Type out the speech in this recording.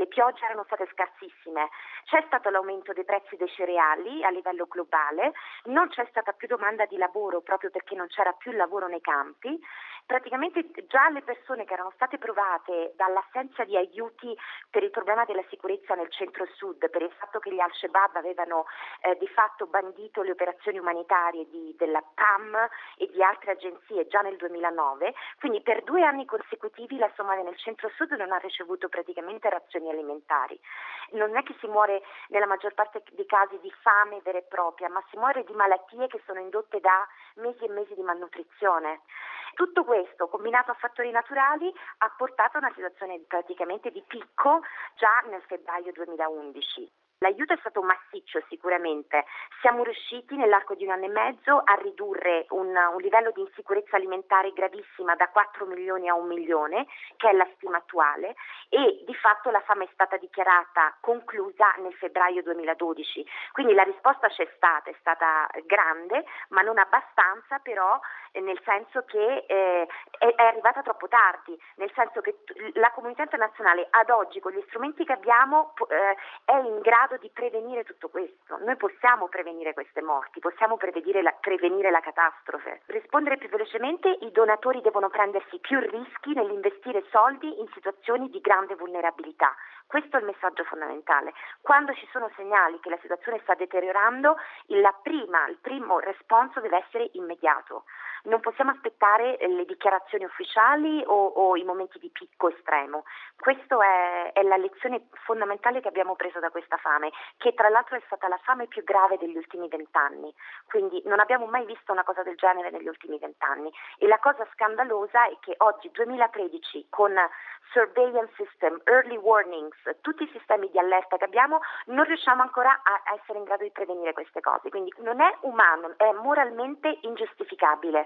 le piogge erano state scarsissime, c'è stato l'aumento dei prezzi dei cereali a livello globale, non c'è stata più domanda di lavoro proprio perché non c'era più lavoro nei campi. Praticamente già le persone che erano state provate dall'assenza di aiuti per il problema della sicurezza nel centro-sud, per il fatto che gli Al-Shabaab avevano di fatto bandito le operazioni umanitarie della PAM e di altre agenzie già nel 2009, quindi per 2 anni consecutivi la Somalia nel centro-sud non ha ricevuto praticamente razioni alimentari. Non è che si muore nella maggior parte dei casi di fame vera e propria, ma si muore di malattie che sono indotte da mesi e mesi di malnutrizione. Tutto questo, combinato a fattori naturali, ha portato a una situazione praticamente di picco già nel febbraio 2011. L'aiuto è stato massiccio sicuramente, siamo riusciti nell'arco di 1 anno e mezzo a ridurre un livello di insicurezza alimentare gravissima da 4 milioni a 1 milione, che è la stima attuale, e di fatto la fame è stata dichiarata conclusa nel febbraio 2012, quindi la risposta c'è stata, è stata grande ma non abbastanza, però nel senso che è arrivata troppo tardi, nel senso che la comunità internazionale ad oggi con gli strumenti che abbiamo è in grado di prevenire tutto questo. Noi possiamo prevenire queste morti, possiamo prevenire la catastrofe. Rispondere più velocemente, i donatori devono prendersi più rischi nell'investire soldi in situazioni di grande vulnerabilità. Questo è il messaggio fondamentale. Quando ci sono segnali che la situazione sta deteriorando, il primo responso deve essere immediato. Non possiamo aspettare le dichiarazioni ufficiali o i momenti di picco estremo. Questa è la lezione fondamentale che abbiamo preso da questa fame, che tra l'altro è stata la fame più grave degli ultimi 20 anni. Quindi non abbiamo mai visto una cosa del genere negli ultimi 20 anni. E la cosa scandalosa è che oggi, 2013, con surveillance system, early warnings, tutti i sistemi di allerta che abbiamo, non riusciamo ancora a essere in grado di prevenire queste cose. Quindi non è umano, è moralmente ingiustificabile.